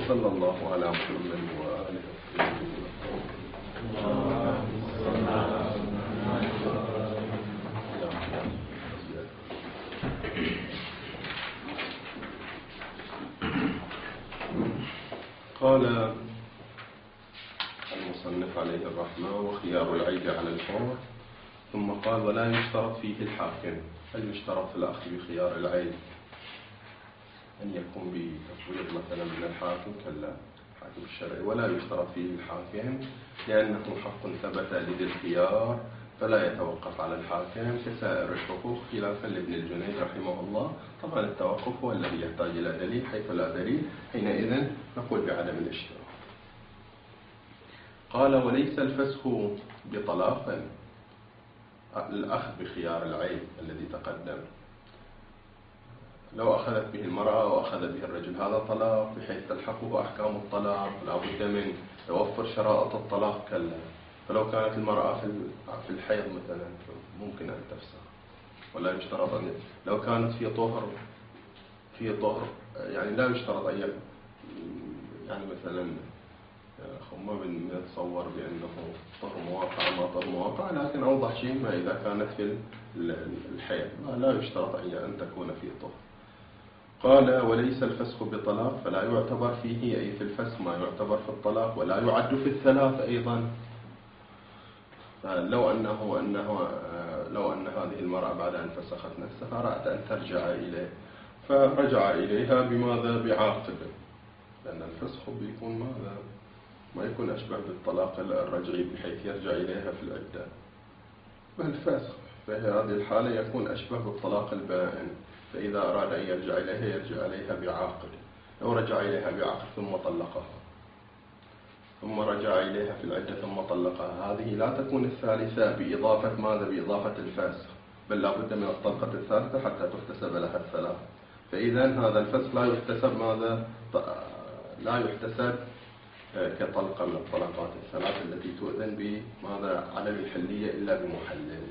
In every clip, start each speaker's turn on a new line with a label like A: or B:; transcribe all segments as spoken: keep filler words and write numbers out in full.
A: وصلى الله على محمد وآله قال المصنف عليه الرحمة: وخيار العيب على الفور. ثم قال: ولا يشترط فيه الحاكم. هل يشترط في الأخذ بخيار العيب أن يكون بتفويض مثلا من الحاكم؟ كلا، الحاكم الشرعي ولا يشترط فيه الحاكم، لأنه حق ثبت لذي الخيار فلا يتوقف على الحاكم كسائر الحقوق، خلافا لابن الجنيد رحمه الله. طبعا التوقف هو الذي يحتاج إلى دليل، حيث لا دليل حينئذ نقول بعدم الاشتراط. قال: وليس الفسخ بطلاق، الأخذ بخيار العيب الذي تقدم، لو أخذت به المرأة أو أخذ به الرجل هذا طلاق بحيث تلحقه أحكام الطلاق، لا بد من توفر شرائط الطلاق. كلا، فلو كانت المرأة في الحيض مثلا ممكن أن تفسخ ولا يشترط أن، لو كانت في طهر في طهر يعني لا يشترط أن، يعني مثلا ما بنتصور بأنه طهر مواقع ما طهر مواقع، لكن أوضح شيء ما إذا كانت في الحيض لا يشترط أن تكون في طهر. قال: وليس الفسخ بطلاق، فلا يعتبر فيه أي في الفسخ ما يعتبر في الطلاق، ولا يعد في الثلاث أيضا. لو أنه أنه لو أن هذه المرأة بعد أن فسخت نفسها أرادت أن ترجع إليه، فرجع إليها بماذا؟ بعاقد، لأن الفسخ بيكون ماذا؟ ما يكون أشبه بالطلاق الرجعي بحيث يرجع إليها في العدة، والفسخ في هذه الحالة يكون أشبه بالطلاق البائن، فإذا أراد أن يرجع إليها يرجع إليها بعاقد. لو رجع إليها بعاقد ثم طلقها ثم رجع إليها في العدة ثم طلقها، هذه لا تكون الثالثة بإضافة ماذا؟ بإضافة الفسخ، بل لا بد من الطلقة الثالثة حتى تحتسب لها الثلاث. فإذا هذا الفسخ لا يحتسب ماذا؟ لا يحتسب كطلقة من الطلقات الثلاث التي تؤذن بماذا؟ عدم الحلية إلا بمحلل.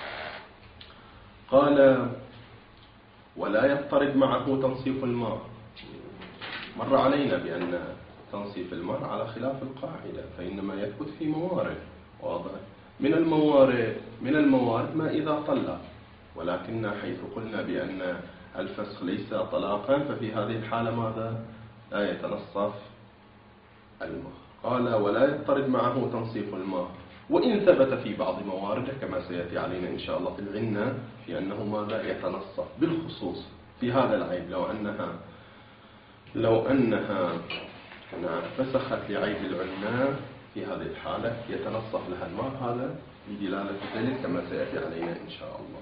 A: قال: ولا يضطرد معه تنصيف الماء. مر علينا بأن تنصيف الماء على خلاف القاعدة، فإنما يثبت في موارد واضح. من الموارد من الموارد ما إذا طلق، ولكن حيث قلنا بأن الفسخ ليس طلاقا، ففي هذه الحالة ماذا؟ لا يتنصف الماء. قال: ولا يضطرد معه تنصيف الماء، وإن ثبت في بعض موارده كما سيأتي علينا إن شاء الله في العنة في أنه ماذا؟ يتنصف، بالخصوص في هذا العيب. لو أنها لو أنها فسخت لعيب العنة في هذه الحالة يتنصف لها الماء، هذا بدلالة الدليل كما سيأتي علينا إن شاء الله.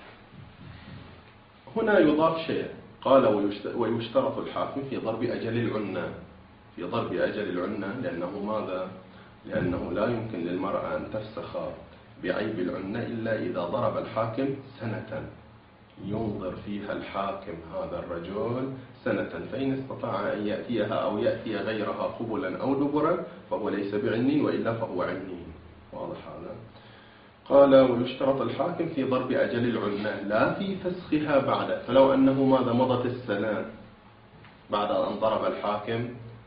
A: هنا يضاف شيء، قال: ويشترط الحاكم في ضرب أجل العنة، في ضرب أجل العنة، لأنه ماذا؟ لأنه لا يمكن للمرأة أن تفسخ بعيب العنة إلا إذا ضرب الحاكم سنة، ينظر فيها الحاكم هذا الرجل سنة، فإن استطاع أن يأتيها أو يأتي غيرها قبلا أو دبرا فهو ليس بعنين، وإلا فهو عنين. واضح هذا؟ قال: ويشترط الحاكم في ضرب أجل العنة لا في فسخها بعد. فلو أنه ماذا؟ مضت السنة بعد أن ضرب الحاكم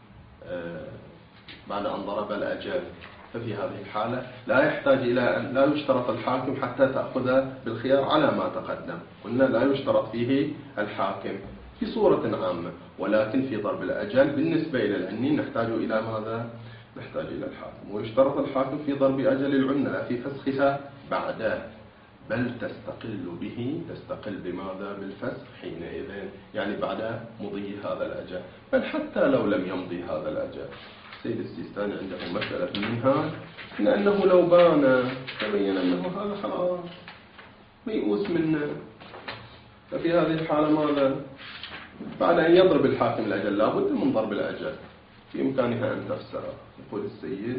A: بعد أن ضرب الأجل، ففي هذه الحالة لا يحتاج إلى أن لا يشترط الحاكم حتى تأخذ بالخيار على ما تقدم. قلنا لا يشترط فيه الحاكم في صورة عامة، ولكن في ضرب الأجل بالنسبة إلى العنين نحتاج إلى ماذا؟ نحتاج إلى الحاكم. ويشترط الحاكم في ضرب أجل العنة لا في فسخها بعده، بل تستقل به تستقل بماذا؟ بالفسخ حينئذ، يعني بعد مضي هذا الأجل، بل حتى لو لم يمضي هذا الأجل. السيد السيستاني عنده مسألة منها إن أنه لو بان تبين أنه هذا خلاص ميؤوس منه، ففي هذه الحالة ماذا؟ بعد أن يضرب الحاكم الأجل لا بد من ضرب الأجل، في إمكانها أن تفسر. يقول السيد: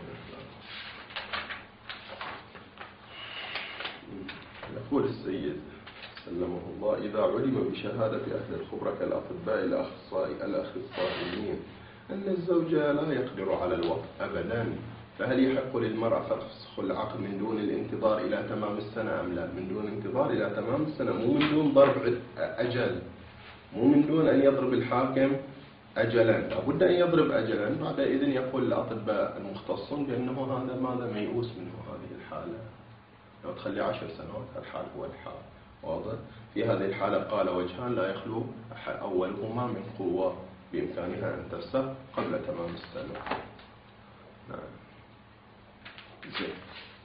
A: يقول السيد سلمه الله: إذا علم بشهادة أهل الخبرة كالأطباء الأخصائيين أن الزوج لا يقدر على الوقت أبدا، فهل يحق للمرأة فسخ العقد من دون الانتظار إلى تمام السنة أم لا؟ من دون انتظار إلى تمام السنة، مو من دون ضرب أجل، مو من دون أن يضرب الحاكم أجلا لابد أن يضرب أجلا، بعد إذن يقول الأطباء المختصون بأنه هذا ماذا ميؤوس منه هذه الحالة، لو تخلي عشر سنوات الحال هو الحال واضح. في هذه الحالة قال وجهان لا يخلو أولهما من قوة بإمكانها أن تفسخ قبل تمام السنة. نعم. زين.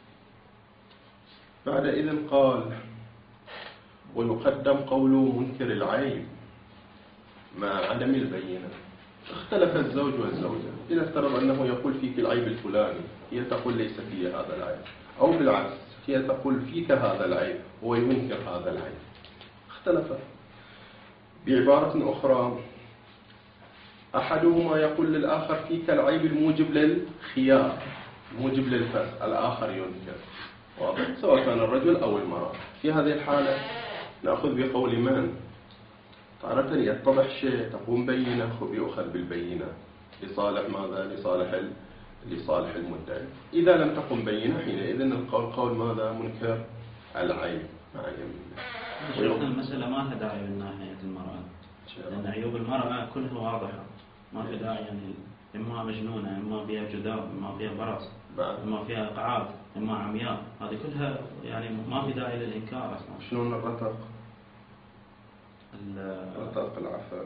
A: بعد إذن قال ويقدم قول منكر العيب مع عدم البينة. اختلف الزوج والزوجة، إذا افترض أنه يقول فيك العيب الفلاني، هي تقول ليس في هذا العيب، أو بالعكس هي تقول فيك هذا العيب وينكر هذا العيب، اختلف. بعبارة أخرى أحدهما يقول للآخر فيك العيب الموجب للخيار موجب للفسخ، الآخر ينكر واضح، سواء كان الرجل أو المرأة. في هذه الحالة نأخذ بقول من؟ تارة يتضح شيء تقوم بينة ويؤخذ بالبينة لصالح ماذا؟ لصالح ال... لصالح المدعي. إذا لم تقم بينة حينئذ القول قول ماذا؟ منكر العيب مع يمين.
B: المسألة ما لها داعي من ناحية المرأة، لأن عيوب المرأة كلها واضحة، ما في داعي يعني إما مجنونة، إما فيها جذاب، إما فيها برص، إما فيها قعاد، إما عمياء، هذه كلها يعني ما في داعي للإنكار أصلا.
A: شلون الرتق؟ الرتق العفن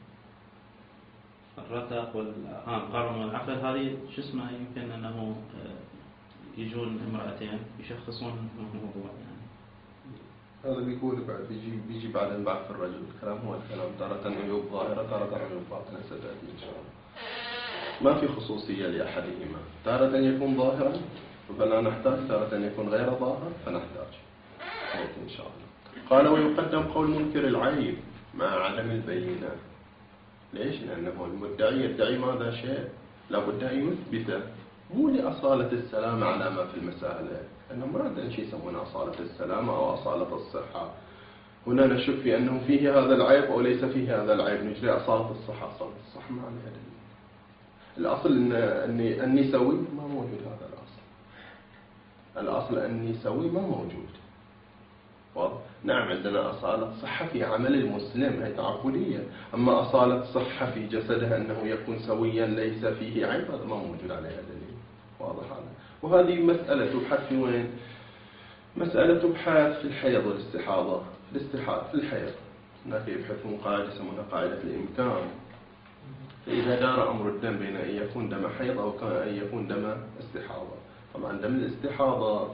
B: الرتق والقرم والعفن هذه شو اسمه، يمكن أنه يجون امرأتين يشخصون الموضوع يعني.
A: هذا بيقول بعد بيجي بيجي بعدين بعد في الرجل الكلام هو الكلام، تارة عيوب ظاهرة تارة عيوب باطنة ستأتي إن شاء الله. ما في خصوصية لأحدهما، تارة يكون ظاهرا فلا نحتاج، تارة يكون غير ظاهر فنحتاج إن شاء الله. قال ويقدم قول منكر العيب مع عدم البينة. ليش؟ لأنه المدعي يدعي ماذا شيء لابد أن يثبته، مو لأصالة السلامة على ما في المسألة، لأنه ما عندنا شيء يسمونه أصالة السلامة أو أصالة الصحة. هنا نشك في أنه فيه هذا العيب أو ليس فيه هذا العيب، نجري أصالة الصحة. أصالة الصحة ما عليها دليل. الأصل أن أني أني سوي ما موجود، هذا الأصل. الأصل أني سوي ما موجود. واضح؟ نعم عندنا أصالة صحة في عمل المسلم هي تعقلية، أما أصالة صحة في جسده أنه يكون سويا ليس فيه عيب هذا ما موجود عليها دليل. واضح هذا؟ وهذه مسألة تبحث في وين؟ مسألة تبحث في الحيض والاستحاضة. الاستحاضة في الحيض هناك يبحثون قاعدة يسمونها قاعدة الإمكان. فإذا دار أمر الدم بين أن يكون دم حيض أو أن يكون دم استحاضة، طبعا دم الاستحاضة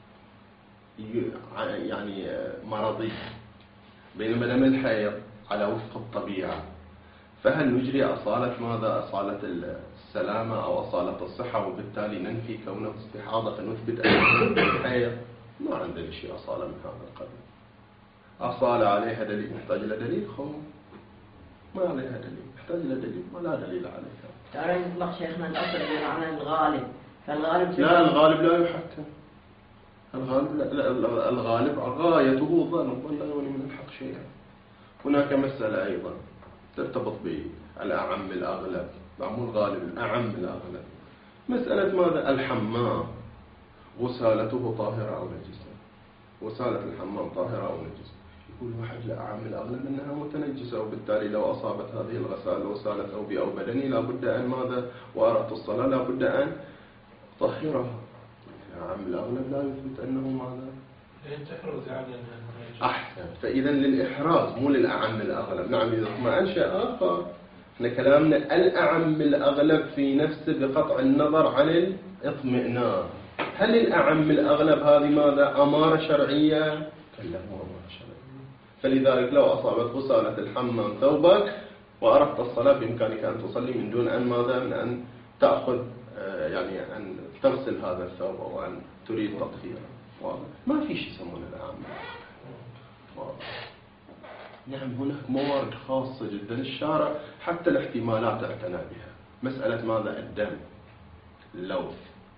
A: يعني مرضي، بينما دم الحيض على وفق الطبيعة. فهل نجري أصالة ماذا؟ أصالة السلامة أو أصالة الصحة وبالتالي ننفي كونه استحاضة فنثبت أنه الحيض؟ ما عندنا شيء أصالة من هذا القبيل. أصالة عليها دليل، نحتاج إلى دليل؟ خو ما عليها دليل، نحتاج إلى دليل، ما لا دليل عليها.
C: ترى نطلق شيخنا الأصل بمعنى الغالب، فالغالب
A: لا الغالب لا يحكم. الغالب لا, لا الغالب غايته ظن، الظن لا يغني من الحق شيئا. هناك مسألة أيضا ترتبط بالأعم الأغلب، مو الغالب الأعم الأغلب. مسألة ماذا؟ الحمام غسالته طاهرة أو نجسة. غسالة الحمام طاهرة أو نجسة. يقول واحد لأعم الأغلب أنها متنجسة، وبالتالي لو أصابت هذه الغسالة وسالت ثوبي أو بدني لابد أن ماذا؟ وأردت الصلاة لابد أن طهرها. عام الأغلب لا يثبت أنه ماذا؟
D: تحرز يعني
A: أحسن. فإذا للإحراز مو للأعم الأغلب. نعم إذا ما أنشأ آخر، إحنا كلامنا الأعم الأغلب في نفسه بقطع النظر عن الاطمئنان. هل الأعم الأغلب هذه ماذا؟ أمارة شرعية؟ كلا هو أمارة شرعية. فلذلك لو أصابت غسالة الحمام ثوبك وأردت الصلاة بإمكانك أن تصلي من دون أن ماذا؟ من أن تأخذ يعني أن تغسل هذا الثوب أو أن تريد تطهيره. واضح؟ ما في شيء يسمونه الأعم. واضح؟ نعم هناك موارد خاصة جدا الشارع حتى الاحتمالات اعتنى بها. مسألة ماذا؟ الدم، اللوث.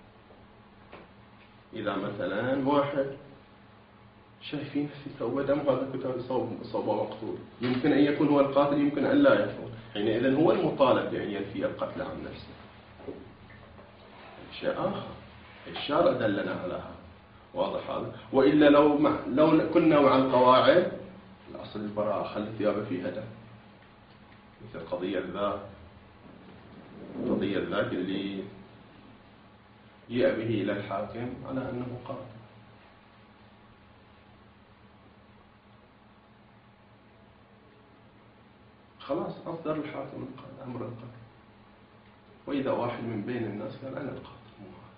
A: إذا مثلا واحد شايفين في ثوب دم، هذا كتاب صوب صوب مقتول، يمكن أن يكون هو القاتل، يمكن أن لا يكون، حينئذ هو المطالب بأن ينفي القتل عن نفسه. شيء آخر الشارع دلنا على هذا. واضح هذا؟ وإلا لو مع لو كنا مع القواعد الأصل البراءة، خلي ثيابه فيها دم، مثل القضية ذاك القضية ذاك اللي جاء به إلى الحاكم على أنه قاتل. خلاص أصدر الحاكم أمر القتل، وإذا واحد من بين الناس قال أنا القاتل مو هذا،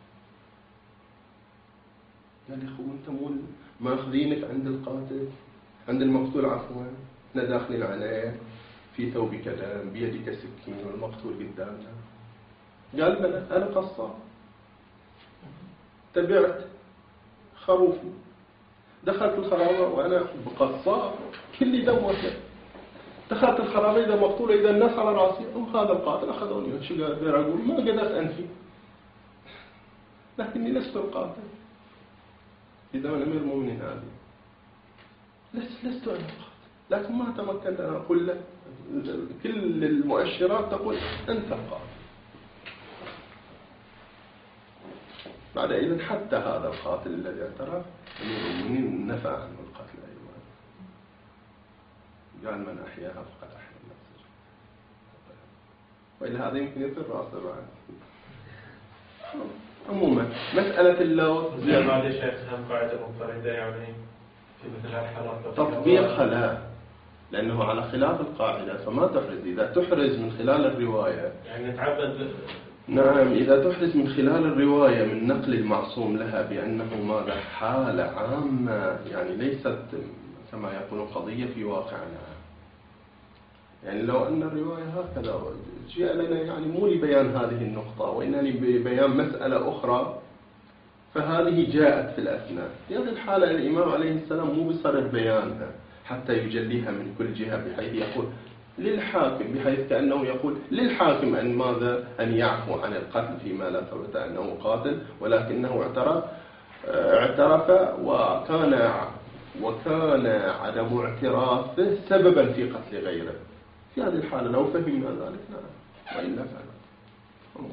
A: قال لي أخو أنت مو ماخذينك عند القاتل عند المقتول عفوا، احنا داخلين عليه في ثوبك دم بيدك سكين والمقتول قدامنا. قال بلى أنا قصاب، تبعت خروفي دخلت الخرابة وأنا بقصاب كل دم وكذا، دخلت الخرابة إذا مقتول إذا الناس على رأسي أم هذا القاتل أخذوني. شو قادر أقول؟ ما قدرت أنفي، لكني لست القاتل في زمن أمير المؤمنين هذه، لست لست أنا القاتل، لكن ما تمكنت أن أقول له. كل المؤشرات تقول أنت القاتل. بعد إذن حتى هذا القاتل الذي اعترف أمير المؤمنين نفى عنه القتل أيضا، قال من أحياها فقد أحيا النفس، وإلا هذا يمكن يصير راسه بعد. عموما مسألة اللوث
D: زي ما ليش هم قاعدة منفردة يعني في مثل هالحالات
A: تطبيقها لا، لأنه على خلاف القاعدة فما تحرز. إذا تحرز من خلال الرواية
D: يعني نتعبد.
A: نعم، إذا تحدث من خلال الرواية من نقل المعصوم لها بأنه ماذا حالة عامة، يعني ليست كما يقولون قضية في واقعنا. يعني لو أن الرواية هكذا جاء لنا يعني مو لبيان هذه النقطة وإنما لبيان مسألة أخرى، فهذه جاءت في الأثناء. في هذه الحالة الإمام عليه السلام مو بصدد بيانها حتى يجليها من كل جهة، بحيث يقول للحاكم، بحيث كأنه يقول للحاكم أن ماذا أن يعفو عن القتل فيما لا ثبت أنه قاتل، ولكنه اعترف اعترف وكان وكان عدم اعترافه سببا في قتل غيره. في هذه الحالة لو فهمنا ذلك نعم، وإلا فعلا.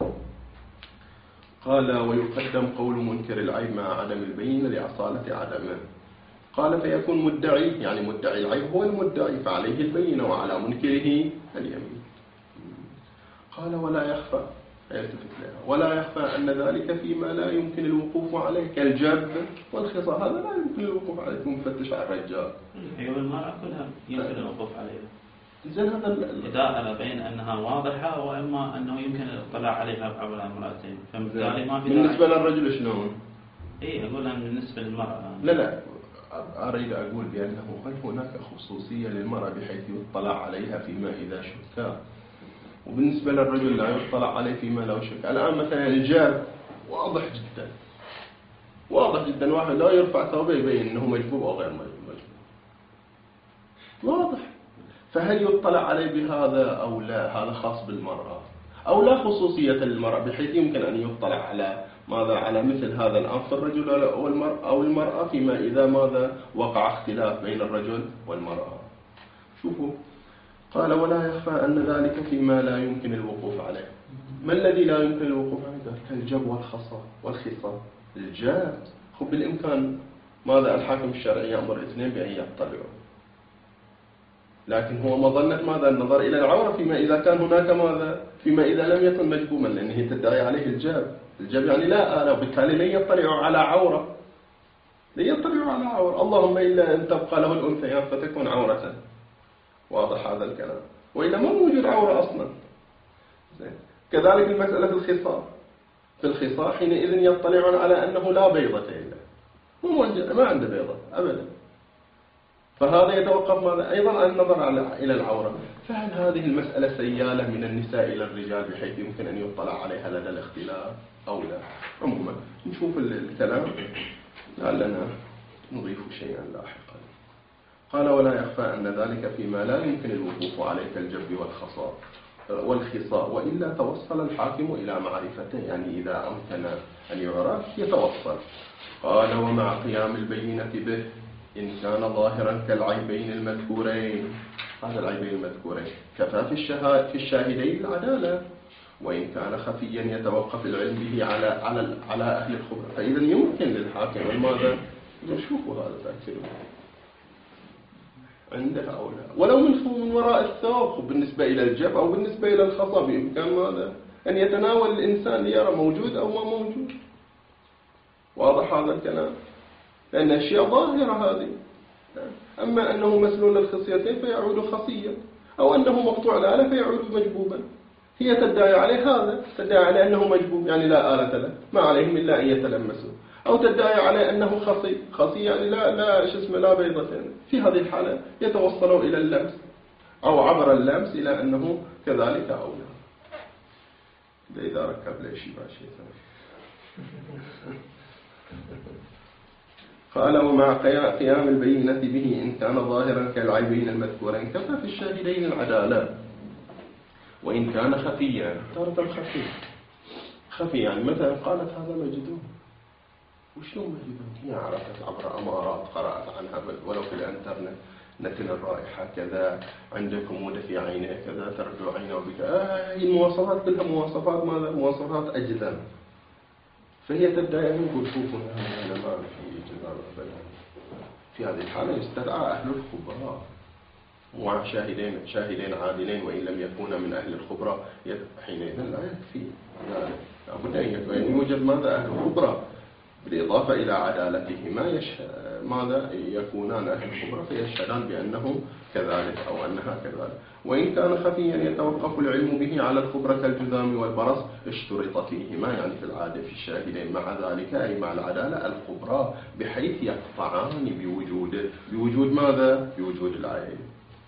A: قال ويقدم قول منكر العيب مع عدم البينة لأصالة عدمه. قال فيكون مدعي، يعني مدعي العيب هو المدعي فعليه البينة وعلى منكره اليمين. قال ولا يخفى، يلتفت لها، ولا يخفى أن ذلك فيما لا يمكن الوقوف عليه كالجب والخصى، هذا لا يمكن الوقوف عليه مفتش على الرجال.
B: هي والمرأة كلها يمكن الوقوف عليها.
A: زين هذا
B: إذا بين أنها واضحة وإما أنه يمكن الاطلاع عليها بعبر المرأتين، فبالتالي ما في.
A: بالنسبة للرجل شلون؟
B: إيه أقول أن بالنسبة للمرأة.
A: لا لا أريد أقول بأنه هل هناك خصوصية للمرأة بحيث يطلع عليها فيما إذا شك، وبالنسبة للرجل لا يطلع عليه فيما لا شك. الآن مثلا الجاب واضح جدا واضح جدا، واحد لا يرفع ثوبه يبين أنه مجبوب أو غير مجبوب، واضح. فهل يطلع عليه بهذا أو لا؟ هذا خاص بالمرأة أو لا خصوصية للمرأة بحيث يمكن أن يطلع على ماذا على مثل هذا الأمر في الرجل والمرأة أو المرأة فيما إذا ماذا وقع اختلاف بين الرجل والمرأة. شوفوا قال ولا يخفى أن ذلك فيما لا يمكن الوقوف عليه. ما الذي لا يمكن الوقوف عليه؟ كالجب والخصى والخصى. الجاب خب بالإمكان ماذا الحاكم الشرعي يأمر اثنين بأن يطلعوا، لكن هو مظنة ماذا النظر إلى العورة فيما إذا كان هناك ماذا فيما إذا لم يكن مجبوما، لأنه تدعي عليه الجاب. الجاب يعني لا آلة، وبالتالي لن يطلعوا على عورة، لن يطلعوا على عورة، اللهم إلا أن تبقى له الأنثيان فتكون عورة. واضح هذا الكلام؟ وإلا ما موجود عورة أصلا. كذلك المسألة في الخصام، في الخصام حينئذ يطلعون على أنه لا بيضة إلا، مو ما عنده بيضة أبدا، فهذا يتوقف ماذا أيضا عن النظر إلى العورة. فهل هذه المسألة سيالة من النساء إلى الرجال بحيث يمكن أن يطلع عليها لدى الاختلاف أو لا؟ عموما نشوف الكلام لعلنا نضيف شيئا لاحقا. قال ولا يخفى أن ذلك فيما لا يمكن الوقوف عليه كالجب والخصاء والخصاء، وإلا توصل الحاكم إلى معرفته، يعني إذا أمكن أن يعرف يتوصل. قال ومع قيام البينة به إن كان ظاهرا كالعيبين المذكورين، هذا العيبين المذكورين كفى في الشهاد في الشاهدين العدالة، وإن كان خفيا يتوقف العلم به على على على أهل الخبرة، فإذا يمكن للحاكم ماذا؟ شوفوا هذا تأكيد عندها أو لا، ولو من وراء الثوب بالنسبة إلى الجب أو بالنسبة إلى الخصى، بإمكان ماذا أن يتناول الإنسان ليرى موجود أو ما موجود. واضح هذا الكلام؟ لأن أشياء ظاهرة هذه. أما أنه مسلول الخصيتين فيعود خصيا، أو أنه مقطوع الآلة فيعود مجبوبا. هي تدعي عليه هذا، تدعي عليه أنه مجبوب يعني لا آلة له، ما عليهم إلا أن يتلمسوا، أو تدعي عليه أنه خصي، خصي يعني لا لا شو اسمه لا بيضتين. في هذه الحالة يتوصلوا إلى اللمس أو عبر اللمس إلى أنه كذلك أو لا. إذا ركب لي شيء بعد شيء ثاني. قال ومع قيام البينة به إن كان ظاهرا كالعيبين المذكورين كفى في الشاهدين العدالة، وإن كان خفيا تارة خفي خفي يعني مثلا قالت هذا مجدون، وشلون مجدون؟ هي عرفت عبر أمارات قرأت عنها ولو في الانترنت، نتن الرائحة كذا، عندكم مودة في عينه كذا، ترجو عينه بك. آه هي المواصفات كلها مواصفات ماذا؟ مواصفات أجذام. فهي تدعي أن يقول شوفوا أنا ما في جذام أبدا. في هذه الحالة يستدعى أهل الخبراء مع شاهدين شاهدين عادلين، وإن لم يكونا من أهل الخبراء حينئذ لا يكفي. يعني لابد أن يوجد ماذا؟ أهل الخبراء بالإضافة إلى عدالتهما يشهد ماذا؟ يكونان أهل الخبراء فيشهدان بأنه كذلك أو أنها كذلك. وإن كان خفيا يتوقف العلم به على الخبرة كالجذام والبرص اشترط فيهما يعني في العادة في الشاهدين مع ذلك أي مع العدالة الخبراء بحيث يقطعان بوجود بوجود ماذا؟ بوجود العين.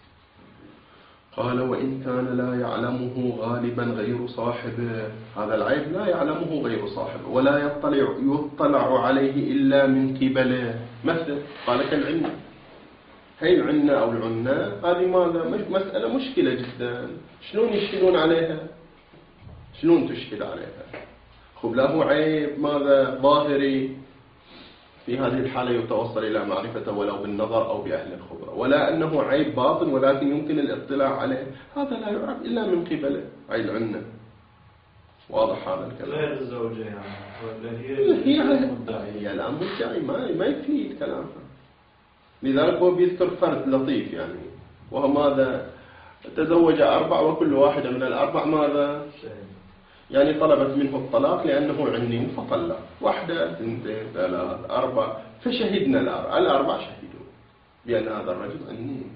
A: قال وإن كان لا يعلمه غالبا غير صاحبه، هذا العيب لا يعلمه غير صاحبه ولا يطلع يطلع عليه إلا من قبله. مثل قال كالعنة، هي العنة أو العنة هذه ماذا؟ مسألة مشكلة جدا. شلون يشكلون عليها؟ شلون تشكل عليها؟ خب له عيب ماذا؟ ظاهري، في هذه الحالة يتوصل إلى معرفته ولو بالنظر أو بأهل الخبرة، ولا أنه عيب باطن ولكن يمكن الاطلاع عليه، هذا لا يعرف إلا من قبله عيب العنة. واضح هذا الكلام؟
D: غير الزوجة يعني
A: هي هي الآن مدعي ما ما يفيد كلامها. لذلك هو بيذكر فرد لطيف يعني، وهو ماذا؟ تزوج أربع وكل واحدة من الأربع ماذا؟ يعني طلبت منه الطلاق لأنه عنين فطلق، واحدة اثنتين ثلاث أربع، فشهدنا الأربع الأربع شهدوا بأن هذا الرجل عنين.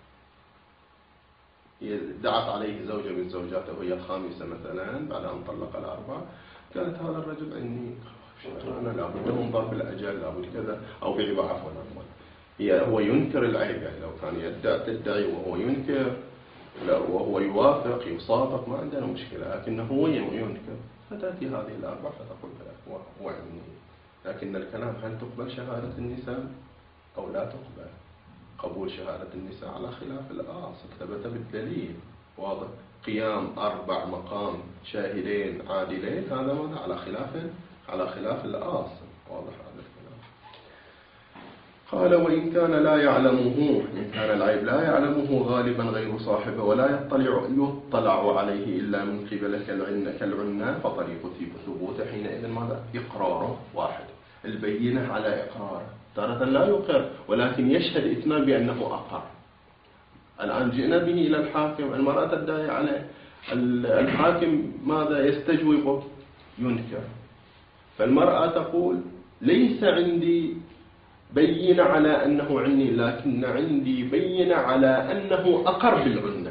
A: دعت عليه زوجة من زوجاته وهي الخامسة مثلا بعد أن طلق الأربع، قالت هذا الرجل عنين، أنا لابد من ضرب الأجل لابد كذا أو بعبارة عفوا عفوا هي هو ينكر العيب. يعني لو كان يدعي تدعي وهو ينكر لا وهو يوافق يصادق ما عندنا مشكلة، لكنه هو ينكر، فتأتي هذه الأربع فتقول له هو عني. لكن الكلام هل تقبل شهادة النساء أو لا تقبل؟ قبول شهادة النساء على خلاف الأصل ثبت بالدليل واضح. قيام أربع مقام شاهدين عادلين هذا ماذا؟ على خلاف على خلاف الأصل. واضح هذا الكلام. قال وإن كان لا يعلمه، إن كان العيب لا يعلمه غالبا غير صاحبه ولا يطلع يطلع عليه إلا من قبل كالعنة كالعنة فطريق ثبوته حينئذ ماذا؟ إقراره واحد، البينة على إقراره. تارة لا يقر ولكن يشهد اثنان بأنه أقر. الآن جئنا به إلى الحاكم، المرأة تدعي عليه، الحاكم ماذا؟ يستجوبه ينكر. فالمرأة تقول ليس عندي بينة على أنه عني، لكن عندي بينة على أنه أقر بالعنة.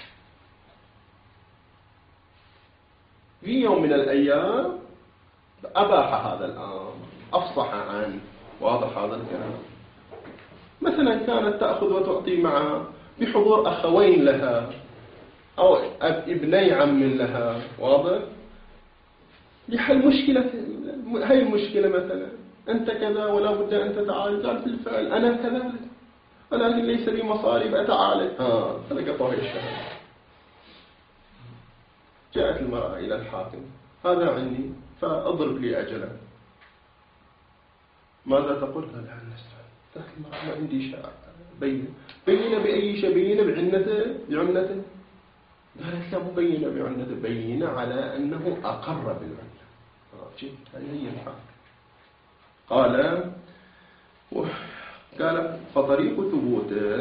A: في يوم من الأيام أباح هذا الأمر، أفصح عنه. واضح هذا الكلام؟ مثلا كانت تأخذ وتعطي معه بحضور أخوين لها أو ابني عم لها، واضح؟ لحل مشكلة. هاي المشكلة مثلا أنت كذا ولا بد أن تتعالج. قال بالفعل أنا كذلك ولكن ليس لي مصاري بأتعالج. آه فلقطوه الشهادة. جاءت المرأة إلى الحاكم هذا عني فأضرب لي أجلا. ماذا تقول؟ قال لا نستعد. قالت المرأة ما عندي شيء بين بين بأي شيء؟ بين بعنته بعنته. قالت لا مو بين بعنته، بين على أنه أقر بالعنة. جد هي الحاكم. قال قال فطريق ثبوته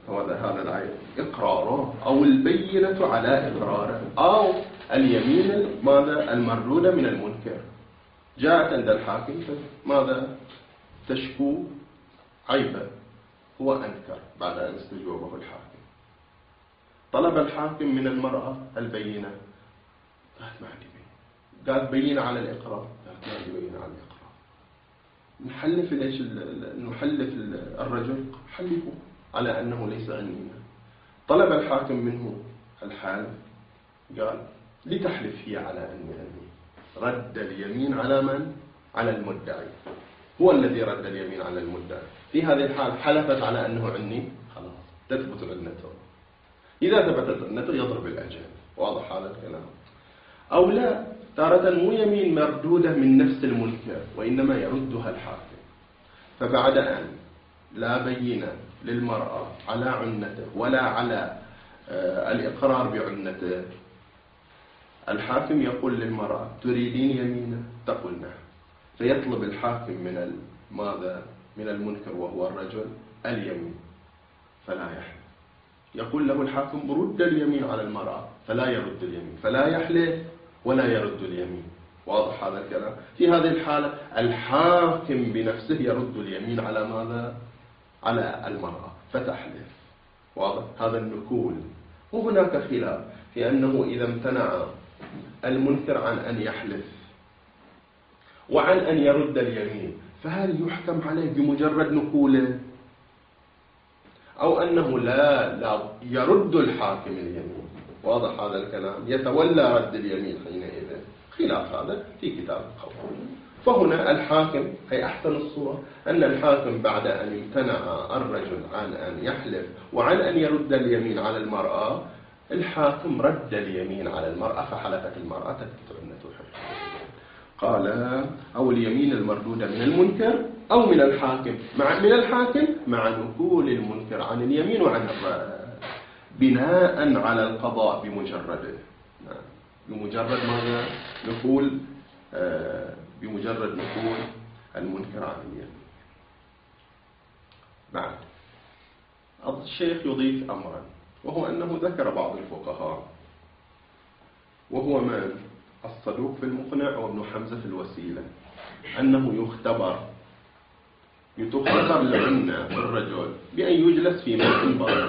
A: هذا هذا العيب إقراره أو البينة على إقراره أو اليمين ماذا المردودة من المنكر. جاءت عند الحاكم ماذا تشكو عيبا، هو أنكر بعد أن استجوبه الحاكم. طلب الحاكم من المرأة البينة، قالت ما عندي بينة. قالت بينة على الإقرار، قالت ما عندي بينة على الإقرار. نحلف ليش نحلف الرجل، حلفه على أنه ليس عنينا. طلب الحاكم منه الحالف، قال لتحلف هي على أني عني. رد اليمين على من؟ على المدعي، هو الذي رد اليمين على المدعي. في هذه الحال حلفت على أنه عني، خلاص تثبت عنته. إذا ثبتت عنته يضرب الأجل. واضح هذا الكلام؟ أو لا، تارة مو يمين مردودة من نفس المنكر وإنما يردها الحاكم. فبعد أن لا بينة للمرأة على عنته ولا على آه الإقرار بعنته، الحاكم يقول للمرأة تريدين يمينة؟ تقول نعم. فيطلب الحاكم من ماذا؟ من المنكر وهو الرجل اليمين، فلا يحلف. يقول له الحاكم رد اليمين على المرأة، فلا يرد اليمين، فلا يحلف ولا يرد اليمين. واضح هذا الكلام؟ في هذه الحالة الحاكم بنفسه يرد اليمين على ماذا؟ على المرأة فتحلف. واضح هذا النكول. وهناك خلاف في أنه إذا امتنع المنكر عن أن يحلف وعن أن يرد اليمين، فهل يحكم عليه بمجرد نكوله، أو أنه لا لا يرد الحاكم اليمين؟ واضح هذا الكلام؟ يتولى رد اليمين حينئذ. خلاف هذا في كتاب القضاء. فهنا الحاكم أي أحسن الصورة أن الحاكم بعد أن امتنع الرجل عن أن يحلف وعن أن يرد اليمين على المرأة، الحاكم رد اليمين على المرأة فحلفت المرأة تثبت عنته حر. قال أو اليمين المردودة من المنكر أو من الحاكم، مع من الحاكم مع نكول المنكر عن اليمين وعن الرأي، بناء على القضاء بمجرده. بمجرد ماذا؟ نقول آه بمجرد نقول المنكر عن اليمين. بعد الشيخ يضيف أمرا، وهو أنه ذكر بعض الفقهاء، وهو من الصدوق في المقنع وابن حمزة في الوسيلة، أنه يختبر يتختبر لعنا الرجل بأن يجلس في ماء بارد،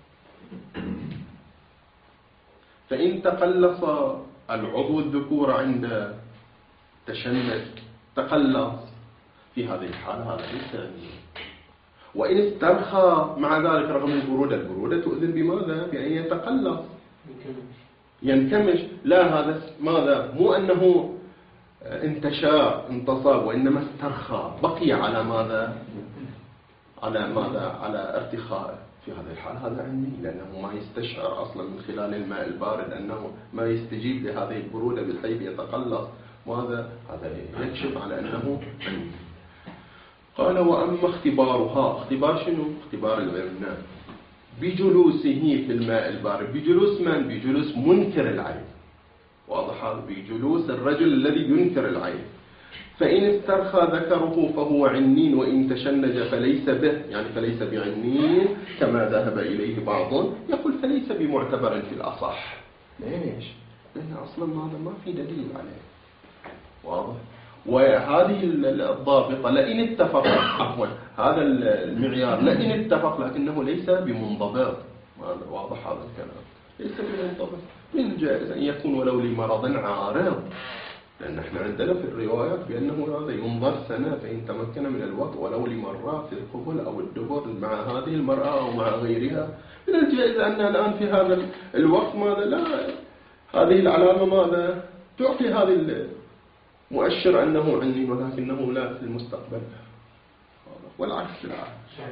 A: فإن تقلص العضو الذكور عند تشنج تقلص، في هذه الحالة هذا ليس. وإن استرخى مع ذلك رغم البرودة، البرودة تؤذن بماذا؟ بأن يتقلص ينكمش. لا، هذا ماذا؟ مو أنه انتشار انتصاب، وإنما استرخى بقي على ماذا؟ على ماذا؟ على ارتخاء. في هذه الحالة هذا عني، لأنه ما يستشعر أصلا من خلال الماء البارد أنه ما يستجيب لهذه البرودة بحيث يتقلص. ماذا؟ هذا يكشف على أنه عني. قال وأما اختبارها، اختبار شنو؟ اختبار العرنان بجلوسه في الماء البارد. بجلوس من؟ بجلوس منكر العيب. واضح هذا؟ بجلوس الرجل الذي ينكر العيب. فإن استرخى ذكره فهو عنين، وإن تشنج فليس به، يعني فليس بعنين كما ذهب إليه بعض. يقول فليس بمعتبر في الأصح. ليش؟ لأن أصلا هذا ما في دليل عليه. واضح؟ وهذه الضابطة لئن اتفق، عفوا هذا المعيار لئن اتفق، لكنه ليس بمنضبط. واضح هذا الكلام؟ ليس بمنضبط. من الجائز أن يكون ولو لمرض عارض، لأن احنا عندنا في الروايات بأنه هذا ينظر سنة فإن تمكن من الوطء ولو لمرة في القبل أو الدبر مع هذه المرأة أو مع غيرها. من الجائز أن الآن في هذا الوقت ماذا لا هذه العلامة ماذا تعطي هذه مؤشر أنه عني، ولكنه لا في المستقبل، والعكس العكس.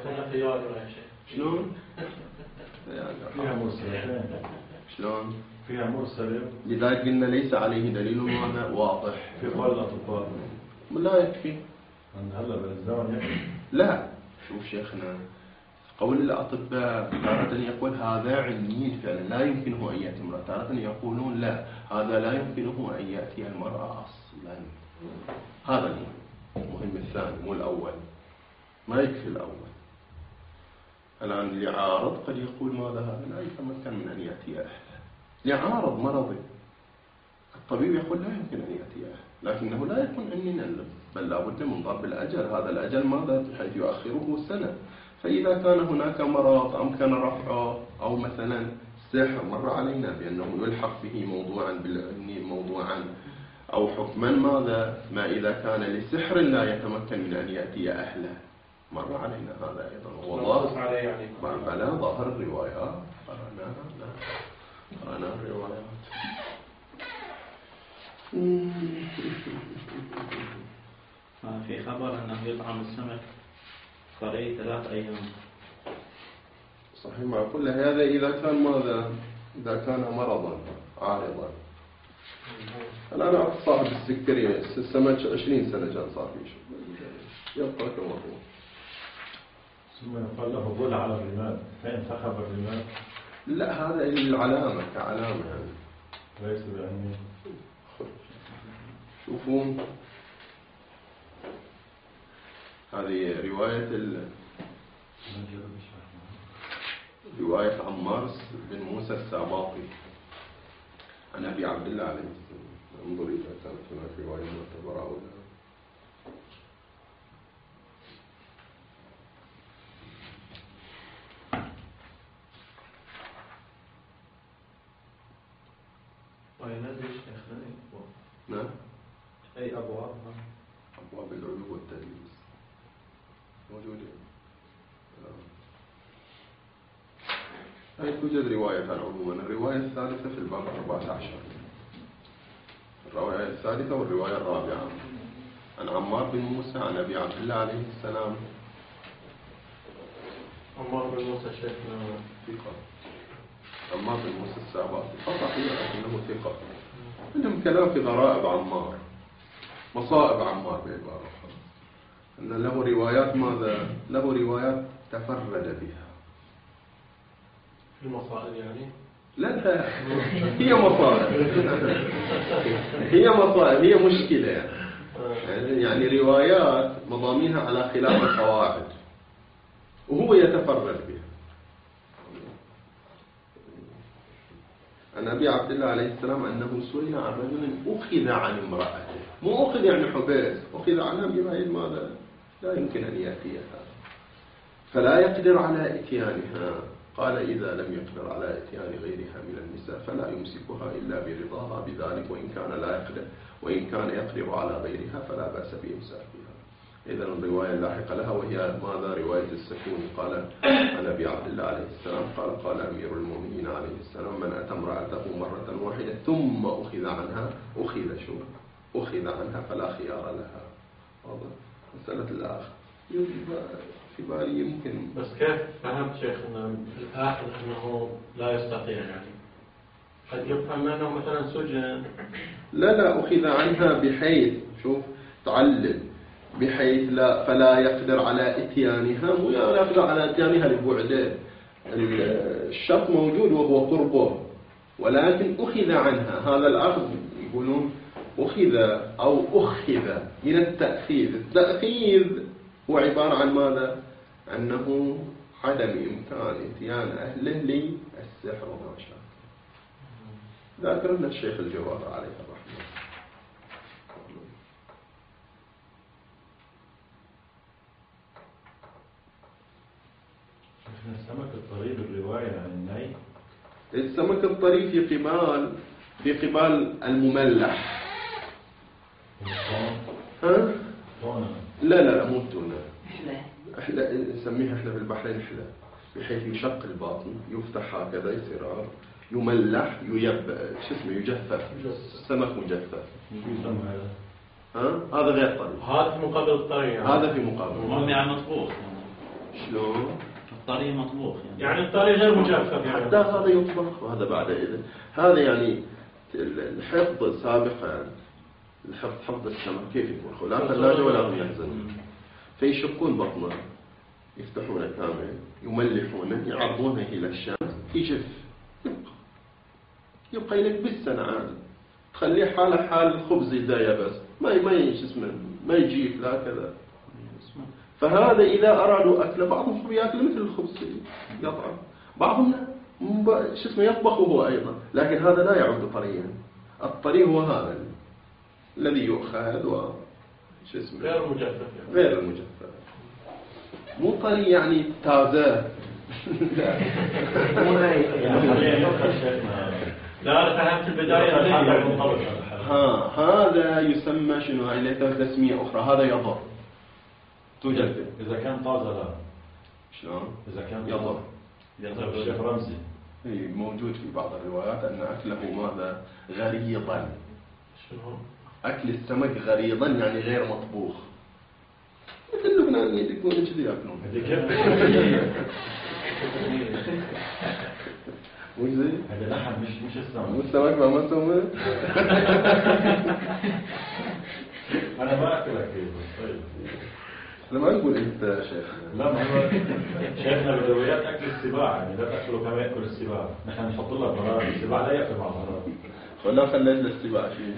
A: شلون؟
E: فيها مرسل.
A: شلون؟
E: فيها مرسل.
A: لذلك قلنا ليس عليه دليل ماذا واضح.
E: في قول الأطباء
A: لا يكفي.
E: أن هلا بالزمن يكفي.
A: لا، شوف شيخنا، قول الأطباء تارة يقول هذا عنين فعلا لا يمكنه أن يأتي امرأة، تارة يقولون لا هذا لا يمكنه أن يأتي المرأة أصلا. هذا المهم الثاني مو الأول، ما يكفي الأول. الآن اللي عارض قد يقول ماذا هذا لا يتمكن من أن يأتي أهله لعارض مرضي. الطبيب يقول لا يمكن أن يأتي أهله، لكنه لا يكون أننا بل لا بد من ضرب الأجل. هذا الأجل ماذا بحيث يؤخره سنة. فإذا كان هناك مرض أمكن رفعه أو مثلا سحر مر علينا بأنه يلحق به موضوعا بالعلم موضوعا أو حكما ماذا ما إذا كان لسحر لا يتمكن من أن يأتي أهله مر علينا هذا أيضا. والله
D: يعني
A: بلا ظاهر الروايات قرأنا قرأنا الروايات.
B: في خبر أنه يطعم السمك طري ثلاث أيام.
A: صحيح مع كل هذا إذا كان ماذا إذا كان مرضا عارضا. الآن أعرف صاحب السكري السمك عشرين سنة كان صار فيه يبقى كما هو.
E: ثم يقال له بول على الرماد فإن فخب الرماد.
A: لا هذا العلامة كعلامة يعني
E: ليس بأني.
A: شوفون هذه رواية ال... رواية عمار بن موسى الساباطي عن أبي عبد الله عليه السلام. انظر إذا كانت هناك رواية معتبرة أو لا. نعم.
D: أي أبواب؟
A: أبواب العلو والتدليس موجودة. هاي توجد رواية عموما. الرواية الثالثة في الباب أربعة عشر، الرواية الثالثة والرواية الرابعة عن عمار بن موسى عن أبي عبد الله عليه السلام.
D: عمار بن موسى شيخنا
A: ثقة. عمار بن موسى الساباطي صحيح لكنه ثقة. عندهم كلام في غرائب عمار مصائب عمار بعبارة أخرى أن له روايات ماذا له روايات تفرد بها.
D: المصائب يعني؟
A: لا لا هي مصائب هي مصائب هي مشكلة يعني. يعني روايات مضامينها على خلاف القواعد وهو يتفرد بها. عن أبي عبد الله عليه السلام أنه سئل عن رجل أخذ عن امرأته، مو أخذ يعني حبيس، أخذ عنها بغير ماذا لا يمكن أن يأتيها فلا يقدر على إتيانها. قال إذا لم يقدر على إتيان غيرها من النساء فلا يمسكها إلا برضاها بذلك وإن كان لا يقدر وإن كان يقدر على غيرها فلا بأس بإمساكها. إذا الرواية اللاحقة لها وهي ماذا رواية السكون. قال عن أبي عبد الله عليه السلام قال قال أمير المؤمنين عليه السلام من أتى امرأته مرة واحدة ثم أخذ عنها أخذ شو أخذ عنها فلا خيار لها. واضح مسألة الآخر في بالي يمكن.
D: بس كيف فهمت شيخ أن الآخر أنه لا يستطيع يعني قد يفهم أنه مثلا سجن.
A: لا لا أخذ عنها بحيث شوف تعلل بحيث لا فلا يقدر على إتيانها مو لا يقدر على إتيانها لبعده. الشرط موجود وهو قربه ولكن أخذ عنها. هذا الأخذ يقولون أخذ أو أخذ من التأخيذ. التأخيذ هو عبارة عن ماذا؟ أنه عدم إمكان إتيان أهله للسحر وما شابه. ذكر لنا الشيخ الجواهر عليه الرحمة.
E: السمك الطري بالرواية عن الني.
A: السمك الطري في قبال في قبال المملح. ها؟ لا لا لا مو التونة. احنا نسميها احنا في البحرين حلا بحيث يشق الباطن يفتح هكذا يصير يملح ييب شو اسمه يجفف. السمك مجفف. ها هذا غير طري.
D: هذا في مقابل الطري يعني.
A: هذا في مقابل.
B: هم يعني مطبوخ.
A: شلون؟
B: الطري مطبوخ يعني.
D: يعني الطري غير مجفف يعني.
A: حتى هذا يطبخ وهذا بعد إذا هذا يعني الحفظ سابقا يعني. الحفظ حفظ السمك كيف يكون؟ لا ثلاجة ولا يحزن. فيشقون بطنه يفتحونه كامل يملحونه يعرضونه إلى الشمس يجف يبقى يبقى لك بالسنة عادي. تخليه حاله حال الخبز إذا يبس ما ما اسمه ما يجيك لا كذا فهذا إذا أرادوا أكل بعضهم يأكل مثل الخبز يطعم، بعضهم شو اسمه يطبخ هو أيضا، لكن هذا لا يعد طريا. الطري هو هذا الذي يؤخذ و شو اسمه
D: غير المجفف،
A: غير المجفف، مو طري يعني تازه.
D: لا أنا فهمت البداية.
A: ها هذا يسمى شنو؟ هاي له تسمية أخرى، هذا يضر توجد
E: إذا كان طازة لا.
A: شلون؟
E: إذا كان
A: يضر.
E: يضر الشيخ رمزي.
A: إيه موجود في بعض الروايات أن أكله ماذا؟ غريضا.
D: شنو؟
A: أكل السمك غريضا يعني غير مطبوخ. مثل اللبنانيين يقولون كذي يأكلون. مش زي؟
E: هذا لحم مش مش السمك.
A: مو السمك ما ما سوى.
E: أنا ما أكلك طيب.
A: أنا ما أقول أنت يا شيخ.
E: لا ما هو شيخنا بالروايات أكل السباع، يعني لا تأكلوا كما يأكل السباع. نحن نحط له بهارات، السباع لا يأكل مع بهارات.
A: ولا خليت للسباع شيء.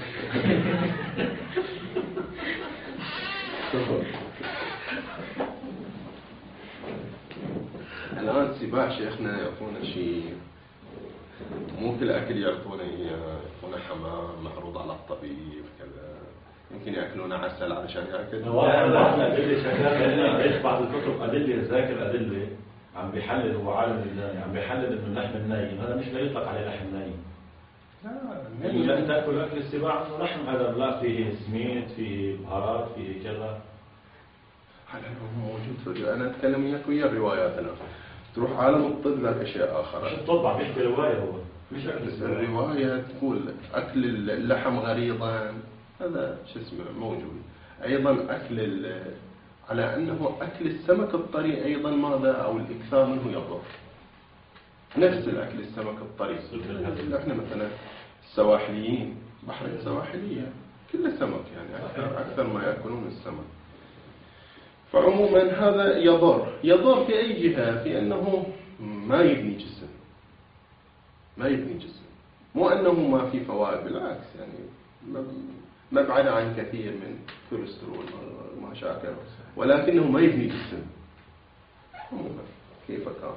A: الآن السباع شيخنا يعطونا شيء، مو كل أكل يعطونا إياه، يعطونا حمام معروض على الطبيب كذا، يمكن يأكلون عسل علشان يأكل.
E: واحد أدلة شكلها إيش بعض الكتب أدلة ذاكر أدلة عم بيحلل، هو عالم الناي عم بيحلل إنه اللحم النايم هذا مش لا يطلق عليه لحم نايم. لا لا تأكل أكل السباع إنه لحم هذا لا فيه سميت فيه بهارات فيه كذا.
A: هذا موجود في أنا أتكلم وياك ويا الروايات. أنا تروح عالم الطب ذاك أشياء آخر.
E: مش الطب عم يحكي رواية هو مش أكل السباع.
A: الرواية تقول أكل اللحم غريضا هذا شو اسمه موجود. أيضا أكل على أنه أكل السمك الطري أيضا ماذا أو الإكثار منه يضر. نفس الأكل السمك الطري. إحنا مثلا السواحليين بحر السواحلية كله سمك يعني أكثر, أكثر ما يأكلون السمك. فعموما هذا يضر يضر في أي جهة؟ في أنه ما يبني جسم، ما يبني جسم، مو أنه ما في فوائد، بالعكس يعني مبعد عن كثير من كوليسترول وما شاكل، ولكنه ما يبني جسم. عموما كيف كان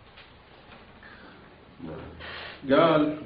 A: قال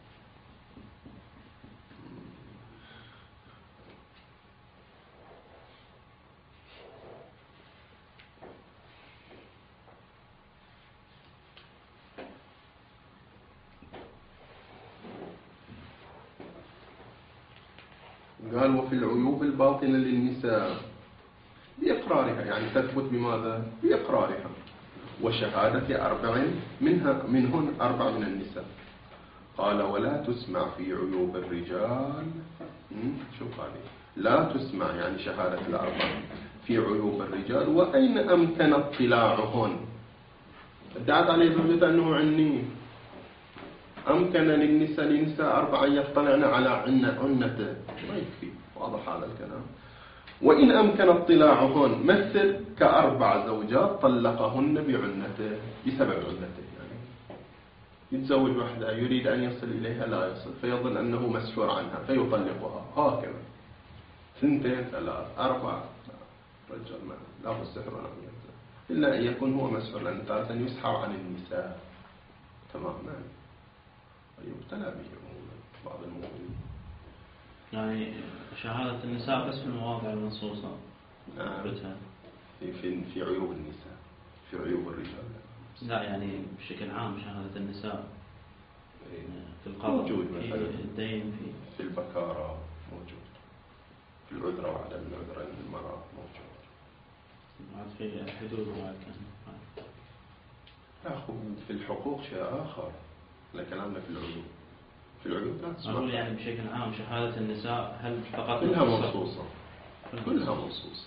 A: قال وفي العيوب الباطنة للنساء بإقرارها، يعني تثبت بماذا؟ بإقرارها، وشهادة أربع منها منهن أربع من النساء. قال ولا تسمع في عيوب الرجال. شوف هذه لا تسمع يعني شهادة الأربع في عيوب الرجال وأين أمكن اطلاعهن. ادعت عليه زوجته أنه عني أمكن للنساء لنساء أربعة يطلعن على عنته، ما يكفي، واضح هذا الكلام. وإن أمكن اطلاعهن مثل كأربع زوجات طلقهن بعنته بسبب عنته، يعني يتزوج واحدة يريد أن يصل إليها لا يصل فيظن أنه مسحور عنها فيطلقها، هكذا ثنتين ثلاث أربع رجل ما لا هو السحر ولا إلا أن يكون هو مسحور، لأن تارة يسحر عن النساء تماما يبتلى به بعض المؤمنين.
B: يعني شهادة النساء بس في المواضع المنصوصة.
A: نعم. في في في عيوب النساء، في عيوب الرجال.
B: لا يعني بشكل عام شهادة النساء في القضاء
A: موجود مثلا
B: في الدين في
A: في البكارة موجود، في العذرة وعدم العذرة للمرأة موجود.
B: في الحدود وكان.
A: لا في الحقوق شيء آخر، لا كلامنا في العيوب. في العيوب لا تسمع.
B: أقول يعني بشكل عام شهادة النساء هل فقط
A: كلها منصوصة، كلها منصوصة.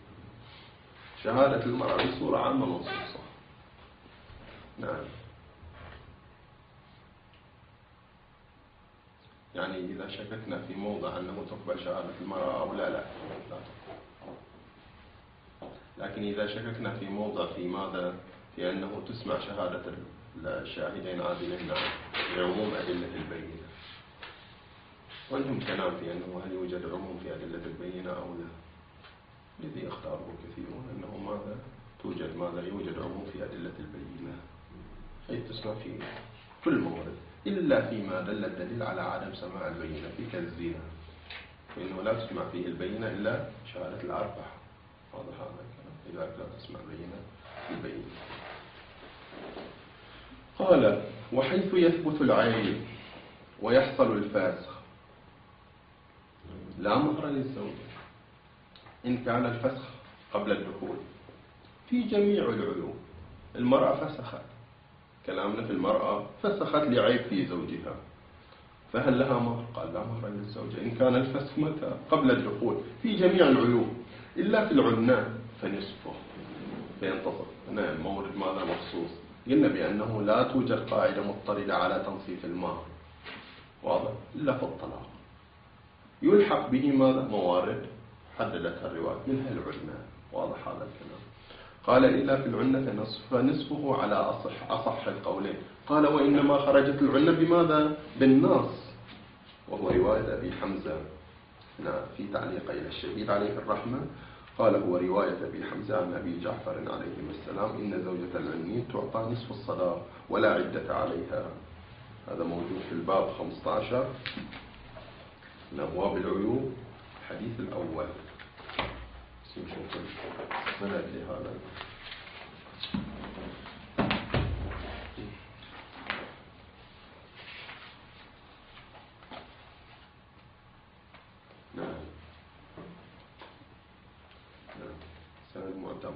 A: شهادة المرأة بصورة عامة منصوصة. نعم. يعني إذا شككنا في موضع أنه تقبل شهادة المرأة أو لا لا لا تقبل. لكن إذا شككنا في موضع في ماذا؟ في أنه تسمع شهادة الشاهدين عادلين نعم لعموم أدلة البينة. وعندهم كلام في أنه هل يوجد عموم في أدلة البينة أو لا. الذي يختاره كثيرون أنه ماذا توجد ماذا يوجد عموم في أدلة البينة، حيث تسمع في كل مورد إلا فيما دل الدليل على عدم سماع البينة في كالزنا، فإنه لا تسمع فيه البينة إلا شهادة الأربعة. واضح هذا الكلام؟ لذلك لا تسمع بينة في البينة. قال وحيث يثبت العيب ويحصل الفسخ لا مهر للزوج إن كان الفسخ قبل الدخول في جميع العيوب. المرأة فسخت، كلامنا في المرأة فسخت لعيب في زوجها، فهل لها مهر؟ قال لا مهر للزوج إن كان الفسخ متى؟ قبل الدخول في جميع العيوب إلا في العناء فنصفه فينتصف. هنا المورد ماذا مخصوص؟ قلنا بأنه لا توجد قاعدة مضطردة على تنصيف المهر، واضح، إلا في الطلاق يلحق به ماذا؟ موارد حددتها الرواية منها العناء. واضح هذا الكلام؟ قال إلا في العنة نصف فنصفه على أصح, أصح القولين. قال وإنما خرجت العنة بماذا؟ بالنص، وهو رواية أبي حمزة. هنا في تعليق إلى الشهيد عليه الرحمة قال هو رواية أبي حمزة عن أبي جعفر عليه السلام إن زوجة العنين تعطى نصف الصداق ولا عدة عليها. هذا موجود في الباب خمسة عشر من أبواب العيوب الحديث الأول. نشوف السند لهذا. نعم نعم سند معتبر.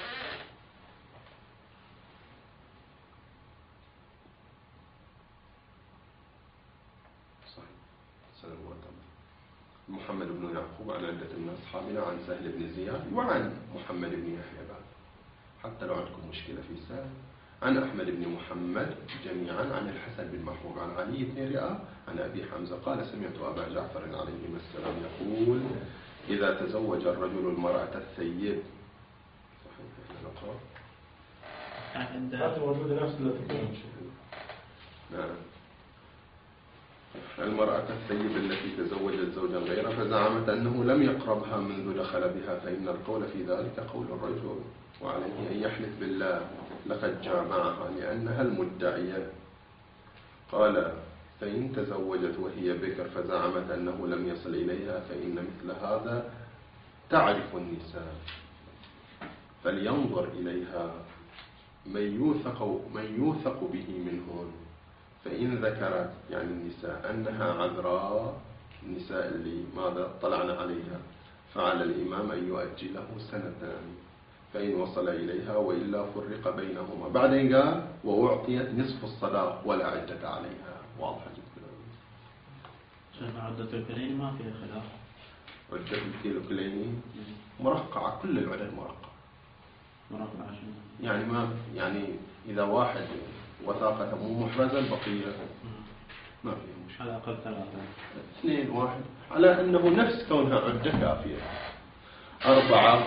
A: صحيح سند معتبر. محمد بن يعقوب عن عدة من أصحابنا عن سهل بن زياد وعن محمد بن يحيى بعد، حتى لو عندكم مشكلة في سهل، عن أحمد بن محمد جميعا عن الحسن بن محبوب عن علي بن رئة عن أبي حمزة قال سمعت أبا جعفر عليه السلام يقول إذا تزوج الرجل المرأة الثيب. صحيح نقرأ
D: هذا موجود نفس اللي
A: نعم المرأة الثيب التي تزوجت زوجا غيره فزعمت أنه لم يقربها منذ دخل بها فإن القول في ذلك قول الرجل وعليه أن يحلف بالله لقد جامعها لأنها المدعية. قال فإن تزوجت وهي بكر فزعمت أنه لم يصل إليها فإن مثل هذا تعرف النساء فلينظر إليها من يوثق, من يوثق به منهن، فإن ذكرت يعني النساء أنها عذراء النساء اللي ماذا طلعنا عليها فعلى الإمام أن يؤجله سنتان فإن وصل إليها وإلا فرق بينهما. بعدين قال وأعطيت نصف الصداق ولا عدة عليها. واضحة جدا.
B: شيخ عدة الكلين ما فيها خلاف.
A: عدة الكلين مرقعة، كل العدد مرقعة.
B: مرقعة شنو؟
A: يعني ما يعني إذا واحد وثاقة مو محرزة البقية ما فيها مشكلة.
B: على الأقل ثلاثة
A: اثنين واحد على أنه نفس كونها عدة كافية. أربعة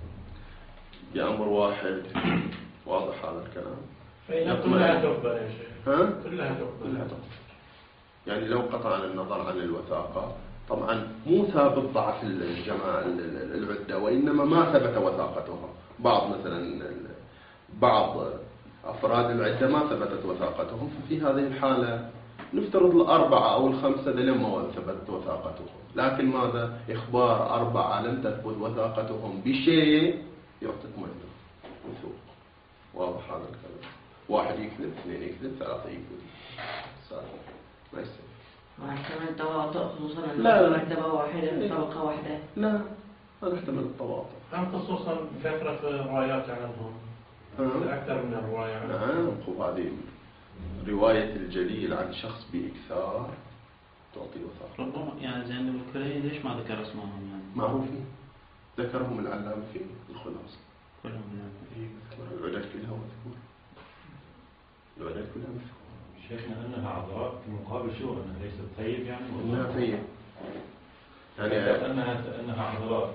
A: بأمر واحد. واضح هذا الكلام؟
D: فإنها كلها تقبل يا شيخ.
A: ها؟
D: كلها تقبل.
A: كلها تقبل. يعني لو قطعنا النظر عن الوثاقة طبعا مو ثابت ضعف الجماعة العدة وإنما ما ثبت وثاقتها. بعض مثلا بعض أفراد العدة ما ثبتت وثاقتهم، في هذه الحالة نفترض الأربعة أو الخمسة لما ثبتت وثاقتهم، لكن ماذا إخبار أربعة لم تثبت وثاقتهم بشيء يعطيك وثوق. واضح هذا الكلام؟ واحد يكذب، اثنين يكذب، ثلاثة يكذب، ما يصير.
C: ما احتمل تواطؤ خصوصا
A: لا.
C: أن مرتبة واحدة طبقة واحدة.
A: لا ما نحتمل التواطؤ.
D: هم خصوصا كثرة الروايات عنهم أكثر من الرواية عنهم.
A: نعم. وهذه رواية الجليل عن شخص بإكثار تعطي وثاقة.
B: ربما يعني زين الكلين ليش ما ذكر اسمهم يعني؟
A: معروفين ذكرهم العلامة في الخلاصة.
B: كلهم يعني.
A: العدد كلها مذكور. العدد كلها مذكور.
E: شيخنا أنها عذراء في مقابل شو أنها ليست ثيب يعني؟
A: أنها ثيب.
E: يعني أنها أنها عذراء.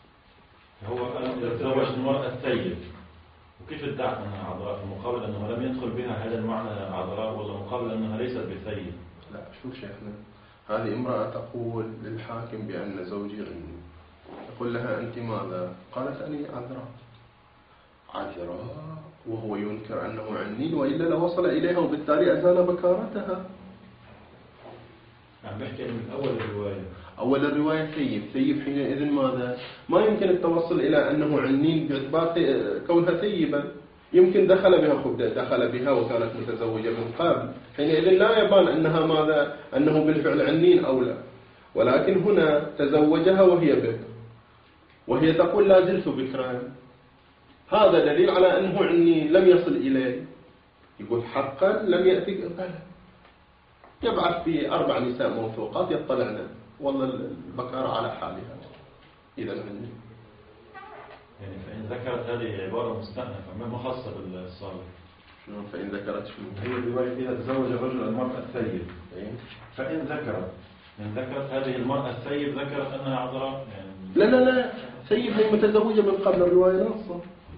E: هو قال تزوج المرأة الثيب. وكيف ادعت أنها عذراء في مقابل أنه لم يدخل بها هذا المعنى عذراء ولا مقابل أنها ليست بثيب؟
A: لا شوف شيخنا، هذه امرأة تقول للحاكم بأن زوجي عني يقول لها أنت ماذا؟ قالت أني عذراء. عذراء وهو ينكر أنه عنين، وإلا لوصل إليها وبالتالي أزال بكارتها.
E: عم بحكي من أول الرواية.
A: أول الرواية ثيب. ثيب حينئذ ماذا؟ ما يمكن التوصل إلى أنه عنين باعتبار كونها ثيبا. يمكن دخل بها خبدة، دخل بها وكانت متزوجة من قبل، حينئذ لا يبان أنها ماذا؟ أنه بالفعل عنين أو لا. ولكن هنا تزوجها وهي بكر، وهي تقول لا زلت بكرا. هذا دليل على أنه عنين لم يصل إليه. يقول حقا لم يأتي بلى. يبعث في أربع نساء موثوقات يطلعن والله البكارة على حالها. إذا عنين.
E: يعني فإن ذكرت هذه عبارة مستأنفة ما خاصة بالصالح.
A: شنو فإن ذكرت شنو؟
E: هي الرواية فيها تزوج الرجل المرأة الثيب.
A: إيه؟
E: فإن ذكرت إن ذكرت هذه المرأة الثيب ذكرت أنها عذراء يعني.
A: لا لا لا ثيب هي متزوجة من قبل الرواية نصا.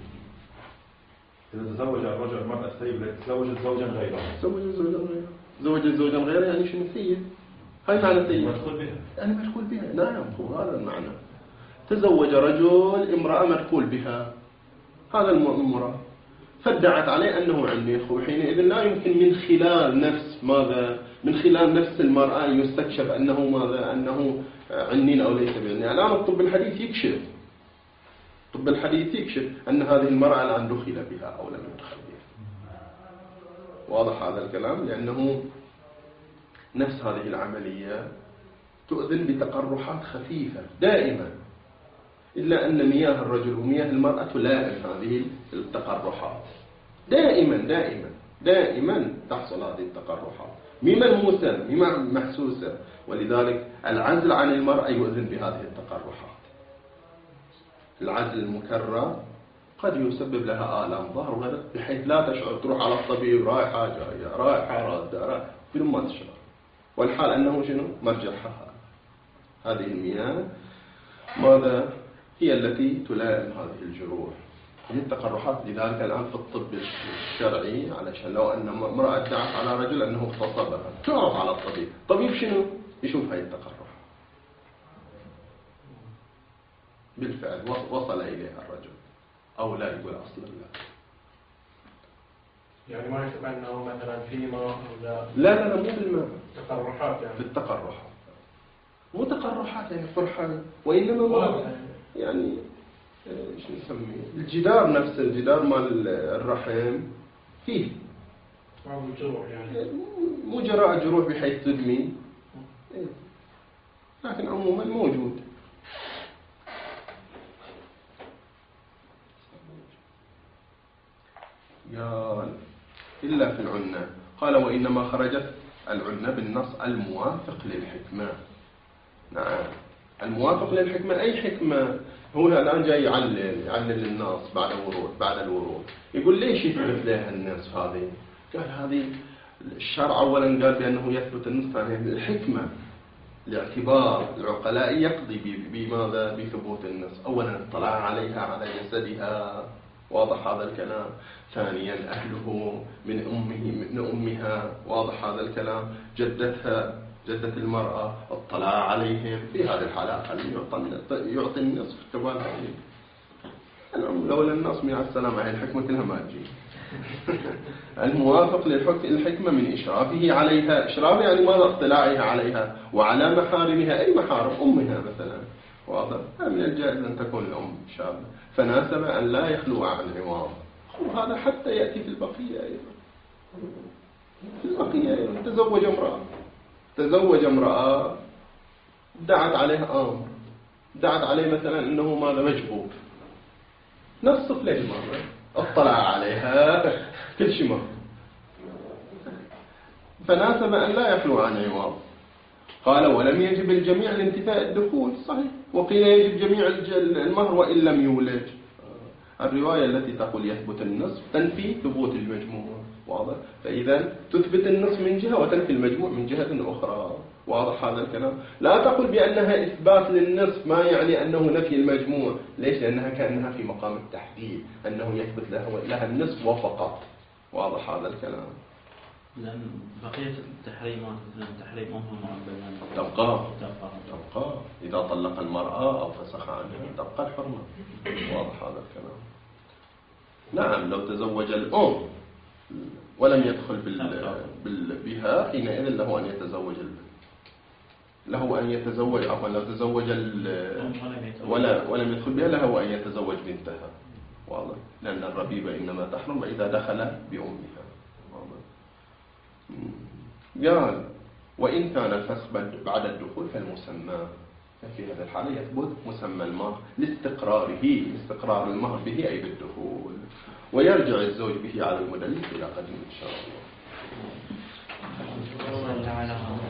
E: إذا تزوج الرجل المرأة الثيب تزوجت زوجا غيره.
A: تزوجت زوجا غيره. زوجت زوجا غيره يعني شنو ثيب؟ هاي معنى ثيب.
E: مدخول بها.
A: يعني مدخول بها. نعم هو هذا المعنى. تزوج رجل امرأة مدخول بها. هذا المرأة فادعت عليه أنه عنيخ، وحينئذ لا يمكن من خلال نفس ماذا؟ من خلال نفس المرأة يستكشف أنه ماذا؟ أنه عنين أو ليس بعنين. الآن الطب الحديث يكشف. طب الحديث يكشف أن هذه المرأة الآن دخل بها أو لم يدخل بها. واضح هذا الكلام؟ لأنه نفس هذه العملية تؤذن بتقرحات خفيفة دائما، إلا أن مياه الرجل ومياه المرأة تلائم هذه التقرحات دائما دائما دائما تحصل هذه التقرحات، مما ملموسة مما محسوسة. ولذلك العزل عن المرأة يؤذن بهذه التقرحات. العزل المكرر قد يسبب لها آلام ظهر وغيره بحيث لا تشعر، تروح على الطبيب رايحة جاية رايحة رادة رايحة بدون ما تشعر، والحال أنه شنو؟ مرجعها هذه المياه ماذا؟ هي التي تلائم هذه الجروح، هي التقرحات. لذلك الآن في الطب الشرعي علشان لو أن امرأة ادعت على رجل أنه اغتصبها تعرض على الطبيب، الطبيب شنو؟ يشوف هاي التقرح بالفعل وصل إليها الرجل أو لا، يقول أصلا لا.
D: يعني ما يشوف أنه مثلا في ماء ولا
A: لا لا لا مو بالماء،
D: تقرحات يعني.
A: في التقرحات مو تقرحات يعني فرحة، وإنما يعني ايش نسميه الجدار نفسه، الجدار مال الرحم فيه
D: جروح يعني،
A: مو جراء جروح بحيث تدمي، لكن عموما موجود. قال إلا في العنة. قال وإنما خرجت العنة بالنص الموافق للحكمة. نعم الموافق للحكمة أي حكمة؟ هو الآن جاي يعلل يعلل النص بعد ورود بعد الورود، يقول ليش يثبت لها النص هذه؟ قال هذه الشرع أولا قال بأنه يثبت النص، يعني الحكمة الاعتبار العقلاء يقضي بماذا؟ بثبوت النص. أولا اطلع عليها على جسدها، واضح هذا الكلام. ثانيا أهله من أمه من أمها، واضح هذا الكلام. جدتها جدة المرأة اطلع عليهم، في هذه الحالات يعطي النصف كمان. لولا النص مع السلامة هي الحكمة كلها ما تجي. الموافق للحكمة من إشرافه عليها، إشراف يعني ماذا؟ اطلاعها عليها وعلى محارمها، أي محارم أمها مثلا، واضح. من الجائز أن تكون الأم شابة، فناسب أن لا يخلو عن عوام. وهذا حتى يأتي في البقية أيضا. في البقية أيضا تزوج امرأة تزوج امرأة دعت عليه أمر، دعت عليه مثلا أنه ماذا؟ مجبوب، نصف ليه مرة اطلع عليها كل شيء مرة، فناسب أن لا يخلو عن عوام. قال ولم يجب الجميع لانتفاء الدخول، صحيح. وقيل يجب جميع المهر وإن لم يولج. الرواية التي تقول يثبت النصف تنفي ثبوت المجموع، واضح. فإذا تثبت النصف من جهة وتنفي المجموع من جهة أخرى، واضح هذا الكلام. لا تقول بأنها إثبات للنصف ما يعني أنه نفي المجموع. ليش؟ لأنها كأنها في مقام التحديد، أنه يثبت لها, لها النصف وفقط، واضح هذا الكلام.
B: لأن بقية التحريمات مثل تحريم أمها معبدا
A: تبقى
B: تبقى
A: تبقى إذا إذا طلق المرأة أو فسخ عنها تبقى الحرمة. واضح هذا الكلام؟ نعم لو تزوج الأم ولم يدخل بال... بال... بها حينئذ له أن يتزوج البنت، له أن يتزوج عفوا لو تزوج ال... ولا ولم يدخل بها له أن يتزوج بنتها. واضح؟ لأن الربيبة إنما تحرم إذا دخل بأمها. واضح؟ قال وإن كان الفسخ بعد الدخول فالمسمى، في هذه الحالة يثبت مسمى المهر لاستقراره، استقرار المهر به أي بالدخول، ويرجع الزوج به على المدلس إلى قدم إن شاء الله.